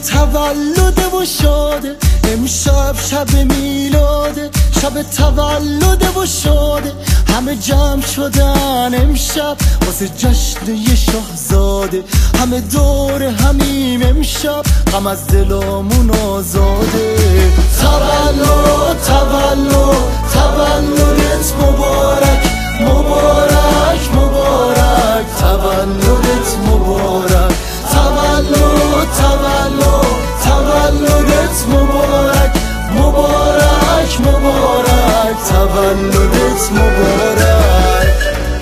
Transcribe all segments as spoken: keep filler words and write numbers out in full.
تولد و شاده، امشب شب میلاده، شب تولد و شاده، همه جمع شدن امشب واسه جشن یه شاهزاده، همه دور همیم امشب غم از دلامون آزاده. تولد تولد تولدت مبارک مبارک مبارک، تولدت مبارک، تولد تولد تولدت مبارک مبارک مبارک، تولدت مبارک.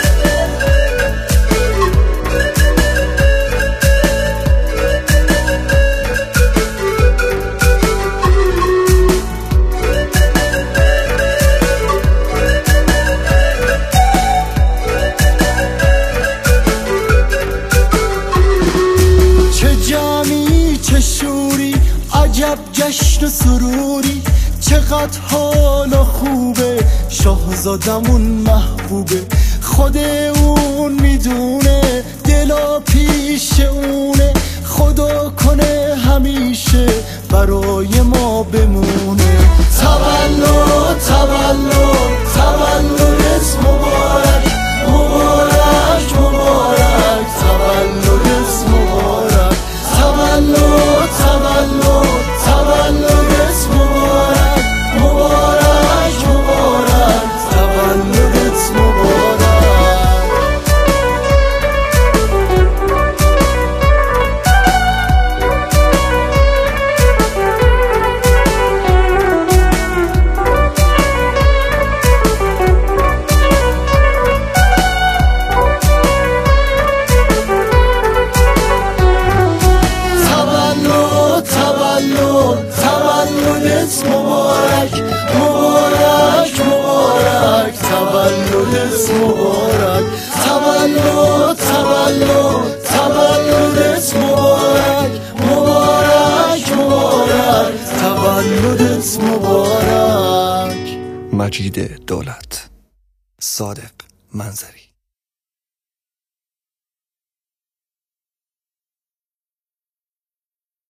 چه شوری، عجب جشن و سروری، چقدر حالا خوبه، شاهزادمون محبوبه، خود اون میدونه دلا پیش اونه، خدا کنه همیشه برای ما بمونه. تولد تولد تولدت مبارک مبارک مبارک، تولدت مبارک، تولد تولد تولدت مبارک مبارک مبارک، تولدت مبارک. تولدت مبارک مبارک مبارک، تولدت مبارک، تولد تولد تولدت مبارک مبارک مبارک، تولدت مبارک. مجید دولت، صادق منظری.